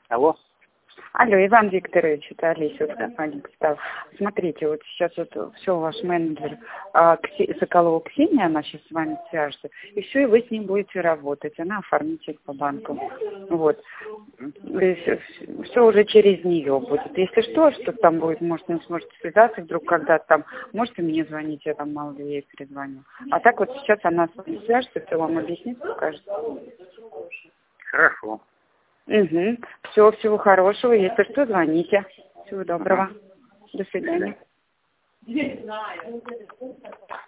Алло. Алло, Иван Викторович, это Олеся, вот компания «Капитал». Смотрите, вот сейчас вот все, ваш менеджер Соколова Ксения, она сейчас с вами свяжется, и все, и вы с ней будете работать, она оформитель по банку. Вот. Все уже через нее будет. Если что там будет, может, не сможете связаться вдруг когда-то там, можете мне звонить, я там мало ли ей перезвоню. А так вот сейчас она с вами свяжется, все вам объяснит, покажет. Хорошо. Угу. Все, всего хорошего. Если что, звоните. Всего доброго. До свидания.